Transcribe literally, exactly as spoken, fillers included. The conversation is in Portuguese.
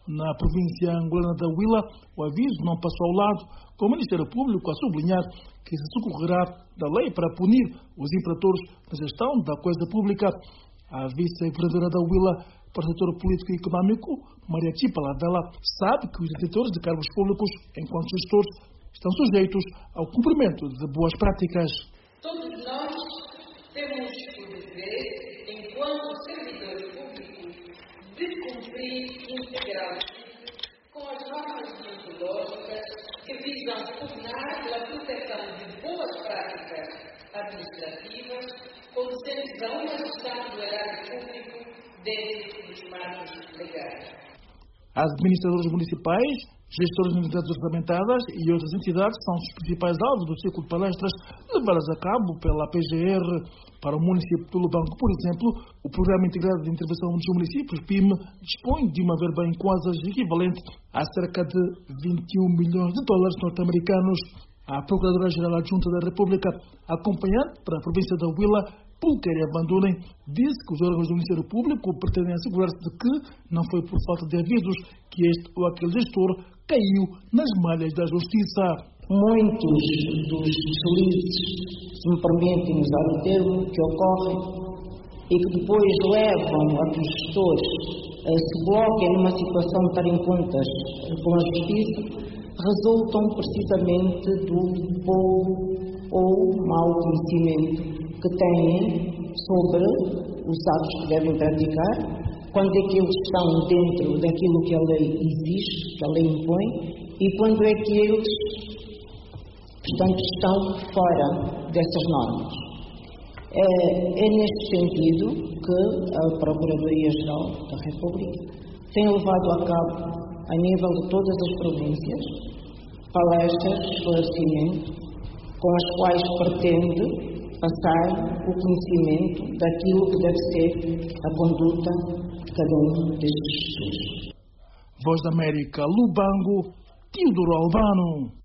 Na província angolana da Huila, o aviso não passou ao lado, com o Ministério Público a sublinhar que se socorrerá da lei para punir os infratores na gestão da coisa pública. A vice-governadora da Huila para o setor político e econômico, Maria Chipa Lavela, sabe que os detentores de cargos públicos, enquanto gestores, estão sujeitos ao cumprimento de boas práticas. Todos nós temos o dever, enquanto servidores públicos, de cumprir integralmente com as normas deontológicas que visam pugnar pela proteção de boas práticas administrativas, conducentes a uma gestão do erário público dentro dos marcos legais. As administradoras municipais, gestores de unidades orçamentadas e outras entidades são os principais alvos do ciclo de palestras levadas a cabo pela P G R. Para o município do Lubango, por exemplo, o Programa Integrado de Intervenção dos Municípios, P I M, dispõe de uma verba em quase equivalente a cerca de vinte e um milhões de dólares norte-americanos. A Procuradora-Geral Adjunta da República, acompanhante para a província da Huila, Pulqueria Abandonem, disse que os órgãos do Ministério Público pretendem assegurar-se de que não foi por falta de avisos que este ou aquele gestor caiu nas malhas da justiça. Muitos dos deslizes, se me permitem usar o termo, que ocorrem e que depois levam a que os gestores se bloqueiem numa situação de estar em contas com a justiça, resultam precisamente do pouco ou mau conhecimento que têm sobre os atos que devem praticar, quando é que eles estão dentro daquilo que a lei exige, que a lei impõe, e quando é que eles, portanto, estão fora dessas normas. É, é neste sentido que a Procuradoria-Geral da República tem levado a cabo, a nível de todas as províncias, palestras de esclarecimento com as quais pretende passar o conhecimento daquilo que deve ser a conduta de cada um destes gestores. Voz da América, Lubango, Teodoro Albano.